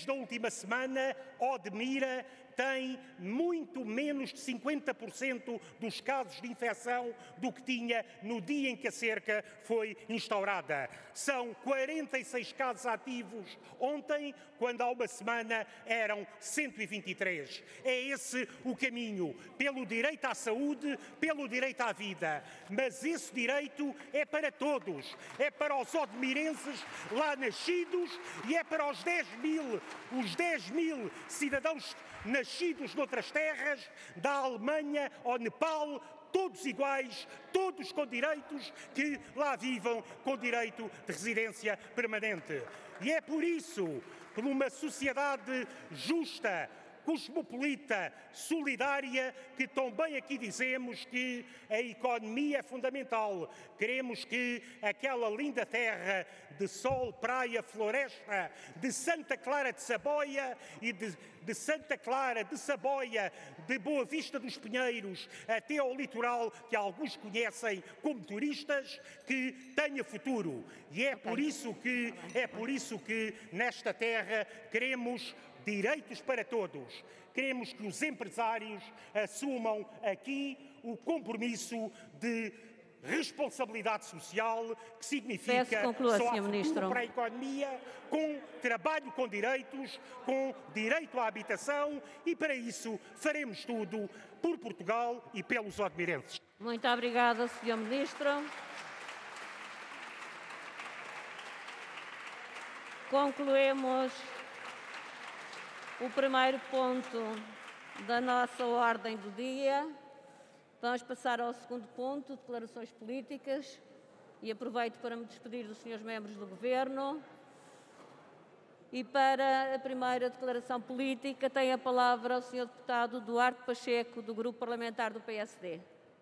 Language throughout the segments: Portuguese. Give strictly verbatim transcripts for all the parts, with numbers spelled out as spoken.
Desde a última semana, Odmira tem muito menos de cinquenta por cento dos casos de infecção do que tinha no dia em que a cerca foi instaurada. São quarenta e seis casos ativos ontem, quando há uma semana eram cento e vinte e três. É esse o caminho, pelo direito à saúde, pelo direito à vida. Mas esse direito é para todos. É para os odmirenses lá nascidos e é para os dez mil, os dez mil cidadãos nascidos noutras terras, da Alemanha ao Nepal, todos iguais, todos com direitos, que lá vivam com direito de residência permanente. E é por isso, por uma sociedade justa, cosmopolita, solidária, que também aqui dizemos que a economia é fundamental. Queremos que aquela linda terra de sol, praia, floresta, de Santa Clara de Saboia e de, de Santa Clara de Saboia, de Boa Vista dos Pinheiros, até ao litoral, que alguns conhecem como turistas, que tenha futuro. E é por isso que, é por isso que nesta terra queremos direitos para todos. Queremos que os empresários assumam aqui o compromisso de responsabilidade social, que significa conclua, só há senhor Ministro. para a economia, com trabalho com direitos, com direito à habitação, e para isso faremos tudo por Portugal e pelos odmirenses. Muito obrigada, senhor Ministro. Concluímos o primeiro ponto da nossa ordem do dia. Vamos passar ao segundo ponto, declarações políticas, e aproveito para me despedir dos senhores membros do Governo. E para a primeira declaração política tem a palavra o senhor deputado Duarte Pacheco, do Grupo Parlamentar do P S D.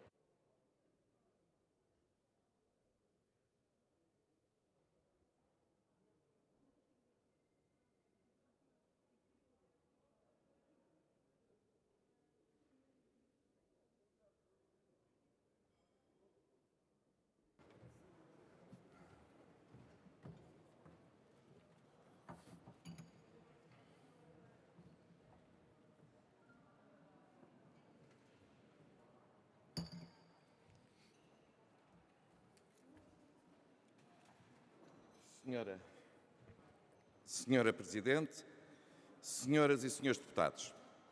Senhora, Senhora Presidente, senhoras e senhores deputados,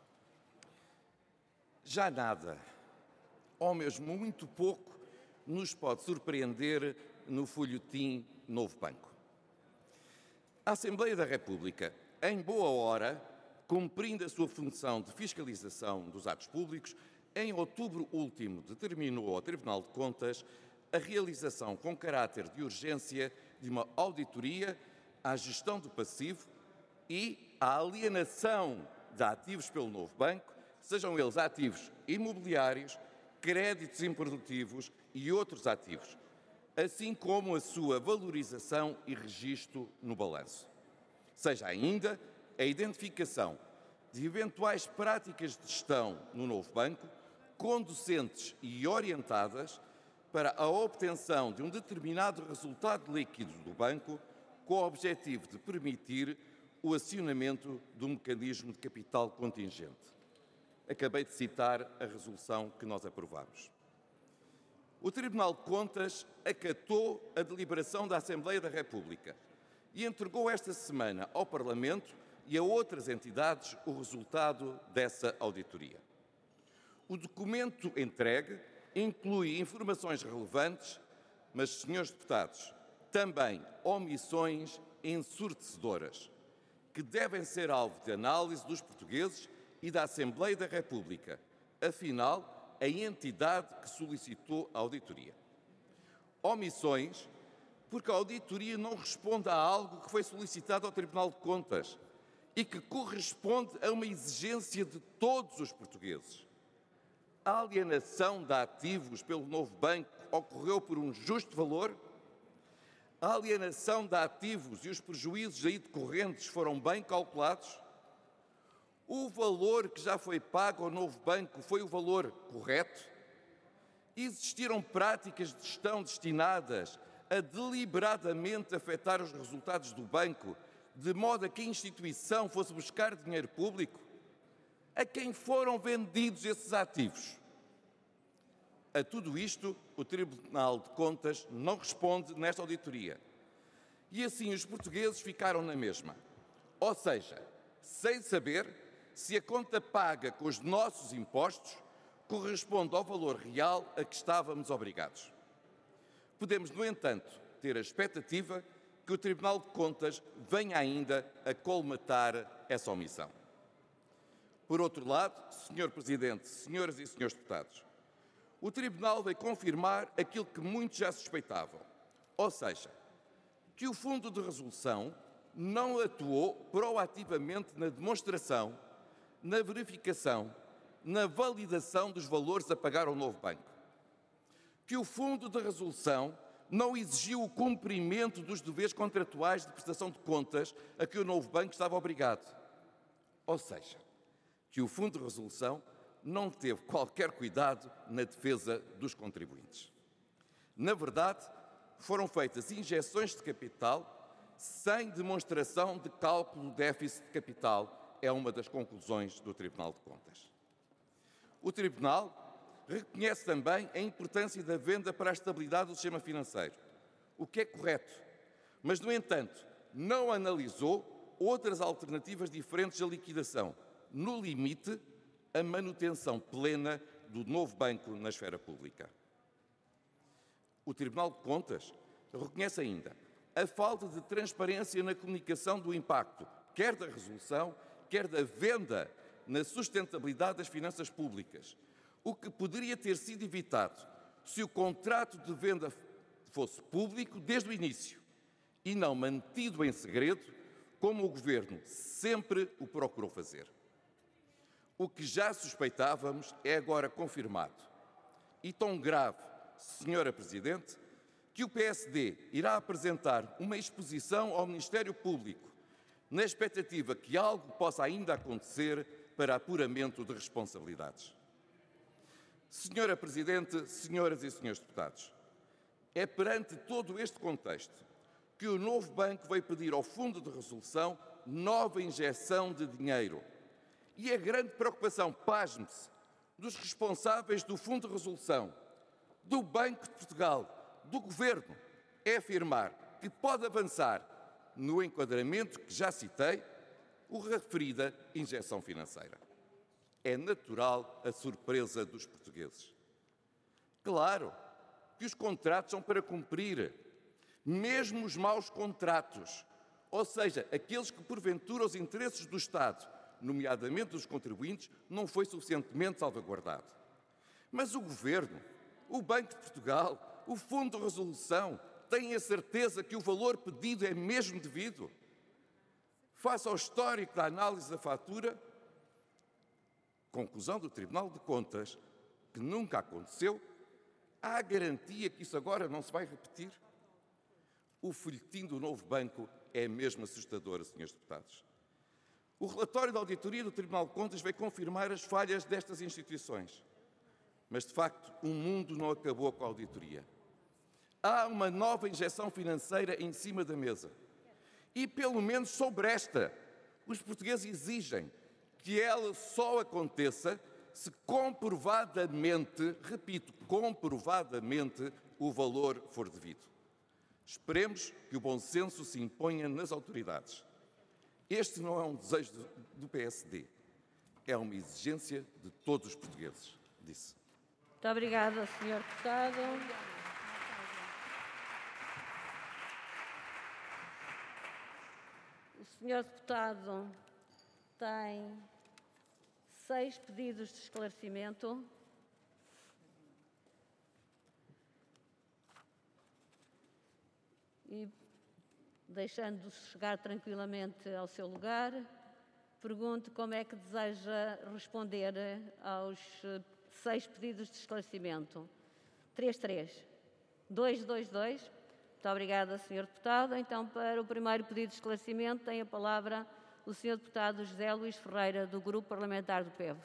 já nada, ou mesmo muito pouco, nos pode surpreender no folhetim Novo Banco. A Assembleia da República, em boa hora, cumprindo a sua função de fiscalização dos atos públicos, em outubro último determinou ao Tribunal de Contas a realização com caráter de urgência de uma auditoria à gestão do passivo e à alienação de ativos pelo Novo Banco, sejam eles ativos imobiliários, créditos improdutivos e outros ativos, assim como a sua valorização e registro no balanço. Seja ainda a identificação de eventuais práticas de gestão no Novo Banco, conducentes e orientadas para a obtenção de um determinado resultado líquido do banco, com o objetivo de permitir o acionamento do mecanismo de capital contingente. Acabei de citar a resolução que nós aprovamos. O Tribunal de Contas acatou a deliberação da Assembleia da República e entregou esta semana ao Parlamento e a outras entidades o resultado dessa auditoria. O documento entregue inclui informações relevantes, mas, senhores deputados, também omissões ensurdecedoras, que devem ser alvo de análise dos portugueses e da Assembleia da República, afinal, a entidade que solicitou a auditoria. Omissões, porque a auditoria não responde a algo que foi solicitado ao Tribunal de Contas e que corresponde a uma exigência de todos os portugueses. A alienação de ativos pelo Novo Banco ocorreu por um justo valor? A alienação de ativos e os prejuízos aí decorrentes foram bem calculados? O valor que já foi pago ao Novo Banco foi o valor correto? Existiram práticas de gestão destinadas a deliberadamente afetar os resultados do banco, de modo a que a instituição fosse buscar dinheiro público? A quem foram vendidos esses ativos? A tudo isto, o Tribunal de Contas não responde nesta auditoria. E assim os portugueses ficaram na mesma. Ou seja, sem saber se a conta paga com os nossos impostos corresponde ao valor real a que estávamos obrigados. Podemos, no entanto, ter a expectativa que o Tribunal de Contas venha ainda a colmatar essa omissão. Por outro lado, senhor Presidente, senhoras e senhores deputados, o Tribunal veio confirmar aquilo que muitos já suspeitavam, ou seja, que o Fundo de Resolução não atuou proativamente na demonstração, na verificação, na validação dos valores a pagar ao novo banco. Que o Fundo de Resolução não exigiu o cumprimento dos deveres contratuais de prestação de contas a que o novo banco estava obrigado. Ou seja, que o Fundo de Resolução não teve qualquer cuidado na defesa dos contribuintes. Na verdade, foram feitas injeções de capital sem demonstração de cálculo de déficit de capital, é uma das conclusões do Tribunal de Contas. O Tribunal reconhece também a importância da venda para a estabilidade do sistema financeiro, o que é correto, mas, no entanto, não analisou outras alternativas diferentes à liquidação, no limite, a manutenção plena do novo banco na esfera pública. O Tribunal de Contas reconhece ainda a falta de transparência na comunicação do impacto, quer da resolução, quer da venda na sustentabilidade das finanças públicas, o que poderia ter sido evitado se o contrato de venda fosse público desde o início e não mantido em segredo, como o Governo sempre o procurou fazer. O que já suspeitávamos é agora confirmado. E tão grave, senhora Presidente, que o P S D irá apresentar uma exposição ao Ministério Público, na expectativa que algo possa ainda acontecer para apuramento de responsabilidades. Senhora Presidente, senhoras e senhores deputados, é perante todo este contexto que o novo banco veio pedir ao Fundo de Resolução nova injeção de dinheiro. E a grande preocupação, pasme-se, dos responsáveis do Fundo de Resolução, do Banco de Portugal, do Governo, é afirmar que pode avançar no enquadramento que já citei, o referida injeção financeira. É natural a surpresa dos portugueses. Claro que os contratos são para cumprir, mesmo os maus contratos, ou seja, aqueles que porventura os interesses do Estado, nomeadamente dos contribuintes, não foi suficientemente salvaguardado. Mas o Governo, o Banco de Portugal, o Fundo de Resolução, têm a certeza que o valor pedido é mesmo devido? Face ao histórico da análise da fatura, conclusão do Tribunal de Contas, que nunca aconteceu, há garantia que isso agora não se vai repetir? O folhetim do novo banco é mesmo assustador, senhores deputados. O relatório da auditoria do Tribunal de Contas veio confirmar as falhas destas instituições. Mas, de facto, o mundo não acabou com a auditoria. Há uma nova injeção financeira em cima da mesa. E, pelo menos sobre esta, os portugueses exigem que ela só aconteça se comprovadamente, repito, comprovadamente, o valor for devido. Esperemos que o bom senso se imponha nas autoridades. Este não é um desejo do P S D, é uma exigência de todos os portugueses, disse. Muito obrigada, senhor Deputado. O senhor Deputado tem seis pedidos de esclarecimento. E, deixando-se chegar tranquilamente ao seu lugar, pergunto como é que deseja responder aos seis pedidos de esclarecimento. três três. dois dois dois. Muito obrigada, senhor Deputado. Então, para o primeiro pedido de esclarecimento, tem a palavra o senhor Deputado José Luís Ferreira, do Grupo Parlamentar do P E V.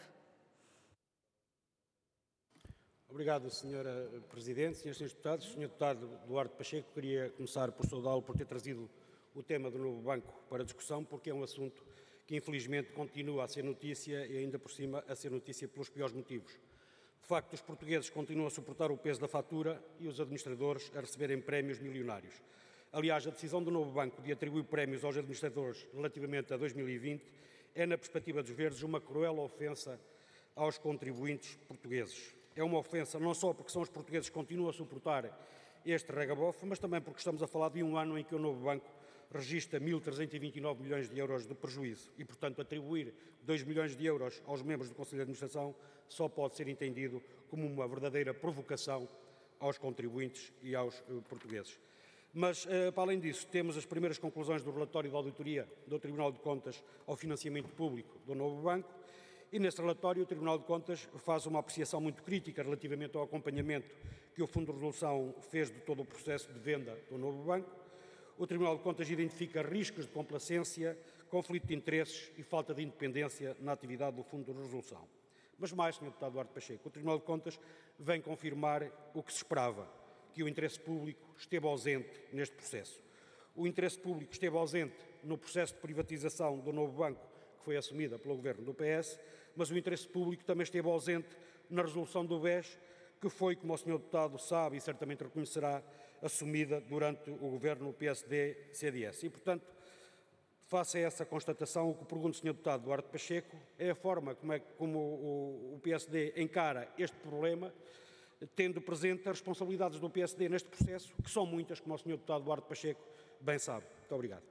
Obrigado, senhora Presidente, senhores e senhores deputados. senhor Deputado Duarte Pacheco, queria começar por saudá-lo por ter trazido o tema do novo banco para discussão, porque é um assunto que infelizmente continua a ser notícia e ainda por cima a ser notícia pelos piores motivos. De facto, os portugueses continuam a suportar o peso da fatura e os administradores a receberem prémios milionários. Aliás, a decisão do novo banco de atribuir prémios aos administradores relativamente a dois mil e vinte é, na perspectiva dos Verdes, uma cruel ofensa aos contribuintes portugueses. É uma ofensa não só porque são os portugueses que continuam a suportar este regabof, mas também porque estamos a falar de um ano em que o novo banco registra mil trezentos e vinte e nove milhões de euros de prejuízo e, portanto, atribuir dois milhões de euros aos membros do Conselho de Administração só pode ser entendido como uma verdadeira provocação aos contribuintes e aos uh, portugueses. Mas, uh, para além disso, temos as primeiras conclusões do relatório de auditoria do Tribunal de Contas ao financiamento público do novo banco e, nesse relatório, o Tribunal de Contas faz uma apreciação muito crítica relativamente ao acompanhamento que o Fundo de Resolução fez de todo o processo de venda do novo banco. O Tribunal de Contas identifica riscos de complacência, conflito de interesses e falta de independência na atividade do Fundo de Resolução. Mas mais, senhor Deputado Duarte Pacheco, o Tribunal de Contas vem confirmar o que se esperava, que o interesse público esteve ausente neste processo. O interesse público esteve ausente no processo de privatização do novo banco, que foi assumida pelo Governo do P S, mas o interesse público também esteve ausente na resolução do B E S, que foi, como o senhor Deputado sabe e certamente reconhecerá, assumida durante o Governo P S D C D S. E, portanto, face a essa constatação, o que pergunto, senhor Deputado Duarte Pacheco, é a forma como, é, como o, o P S D encara este problema, tendo presente as responsabilidades do P S D neste processo, que são muitas, como o senhor Deputado Duarte Pacheco bem sabe. Muito obrigado.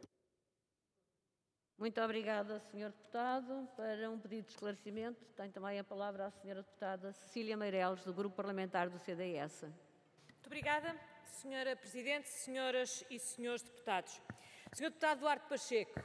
Muito obrigada, senhor Deputado. Para um pedido de esclarecimento, tem também a palavra a senhora Deputada Cecília Meireles, do Grupo Parlamentar do C D S. Muito obrigada, senhora Presidente, senhoras e senhores deputados. senhor Deputado Duarte Pacheco,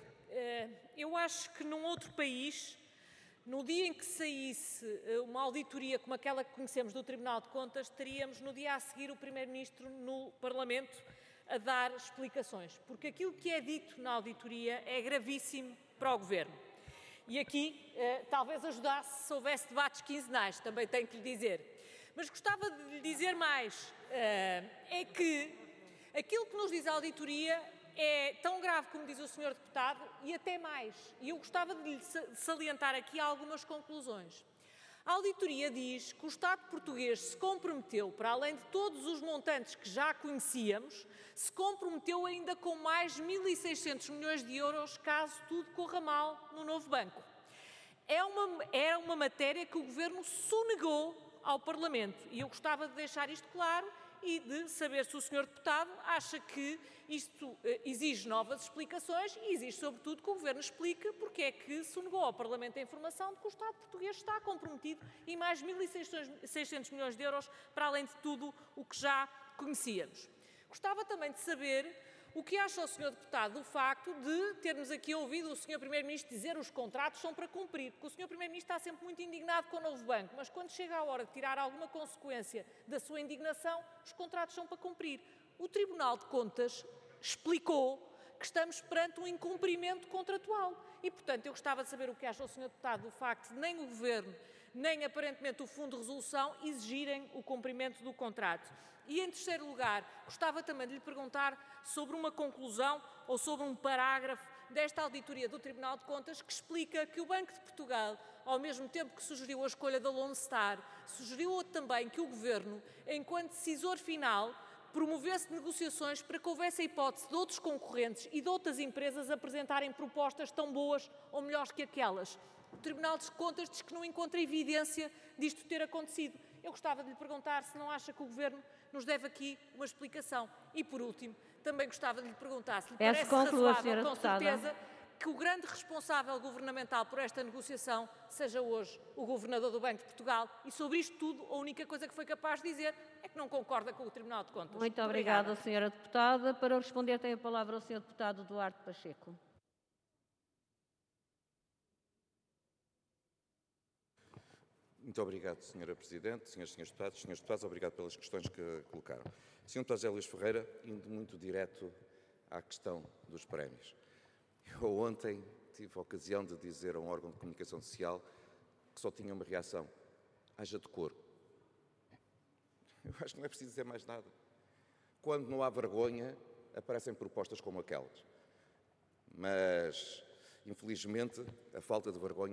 eu acho que num outro país, no dia em que saísse uma auditoria como aquela que conhecemos do Tribunal de Contas, teríamos no dia a seguir o Primeiro-Ministro no Parlamento a dar explicações, porque aquilo que é dito na auditoria é gravíssimo para o Governo. E aqui eh, talvez ajudasse se houvesse debates quinzenais, também tenho que lhe dizer. Mas gostava de lhe dizer mais, eh, é que aquilo que nos diz a auditoria é tão grave como diz o senhor Deputado e até mais. E eu gostava de lhe salientar aqui algumas conclusões. A auditoria diz que o Estado português se comprometeu, para além de todos os montantes que já conhecíamos, se comprometeu ainda com mais mil e seiscentos milhões de euros caso tudo corra mal no novo banco. É uma, é uma matéria que o Governo sonegou ao Parlamento e eu gostava de deixar isto claro e de saber se o senhor Deputado acha que isto eh, exige novas explicações e exige, sobretudo, que o Governo explique porque é que sonegou ao Parlamento a informação de que o Estado português está comprometido em mais mil e seiscentos milhões de euros, para além de tudo o que já conhecíamos. Gostava também de saber o que acha o senhor Deputado do facto de termos aqui ouvido o senhor Primeiro-Ministro dizer que os contratos são para cumprir, porque o senhor Primeiro-Ministro está sempre muito indignado com o novo banco, mas quando chega a hora de tirar alguma consequência da sua indignação, os contratos são para cumprir. O Tribunal de Contas explicou que estamos perante um incumprimento contratual e, portanto, eu gostava de saber o que acha o senhor Deputado do facto de nem o Governo, nem aparentemente o Fundo de Resolução exigirem o cumprimento do contrato. E, em terceiro lugar, gostava também de lhe perguntar sobre uma conclusão ou sobre um parágrafo desta auditoria do Tribunal de Contas que explica que o Banco de Portugal, ao mesmo tempo que sugeriu a escolha da Lone Star, sugeriu também que o Governo, enquanto decisor final, promovesse negociações para que houvesse a hipótese de outros concorrentes e de outras empresas apresentarem propostas tão boas ou melhores que aquelas. O Tribunal de Contas diz que não encontra evidência disto ter acontecido. Eu gostava de lhe perguntar se não acha que o Governo nos deve aqui uma explicação. E, por último, também gostava de lhe perguntar se lhe parece razoável, com certeza, que o grande responsável governamental por esta negociação seja hoje o Governador do Banco de Portugal e, sobre isto tudo, a única coisa que foi capaz de dizer é que não concorda com o Tribunal de Contas. Muito obrigada, senhora Deputada. Para responder tem a palavra o senhor Deputado Duarte Pacheco. Muito obrigado, senhora Presidente, senhores e senhores deputados. Senhores deputados, obrigado pelas questões que colocaram. senhor Deputado José Luís Ferreira, indo muito direto à questão dos prémios. Eu ontem tive a ocasião de dizer a um órgão de comunicação social que só tinha uma reação: haja decoro. Eu acho que não é preciso dizer mais nada. Quando não há vergonha, aparecem propostas como aquelas. Mas, infelizmente, a falta de vergonha